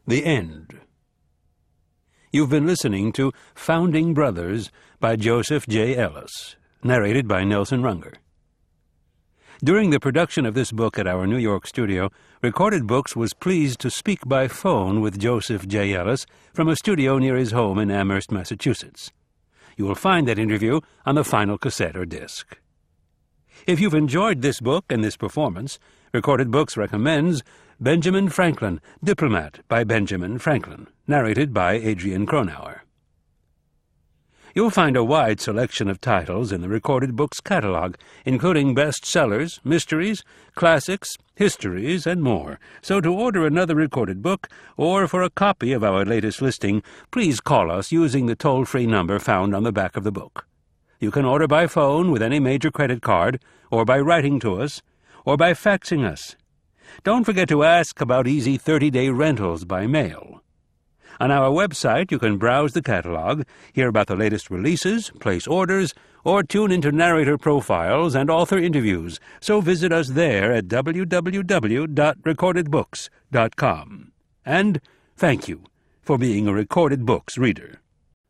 The End. You've been listening to Founding Brothers by Joseph J. Ellis, narrated by Nelson Runger. During the production of this book at our New York studio, Recorded Books was pleased to speak by phone with Joseph J. Ellis from a studio near his home in Amherst, Massachusetts. You will find that interview on the final cassette or disc. If you've enjoyed this book and this performance, Recorded Books recommends Benjamin Franklin, Diplomat by Benjamin Franklin, narrated by Adrian Cronauer. You'll find a wide selection of titles in the Recorded Books catalog, including bestsellers, mysteries, classics, histories, and more. So to order another recorded book, or for a copy of our latest listing, please call us using the toll-free number found on the back of the book. You can order by phone with any major credit card, or by writing to us, or by faxing us. Don't forget to ask about easy 30-day rentals by mail. On our website, you can browse the catalog, hear about the latest releases, place orders, or tune into narrator profiles and author interviews, so visit us there at www.recordedbooks.com. And thank you for being a Recorded Books reader.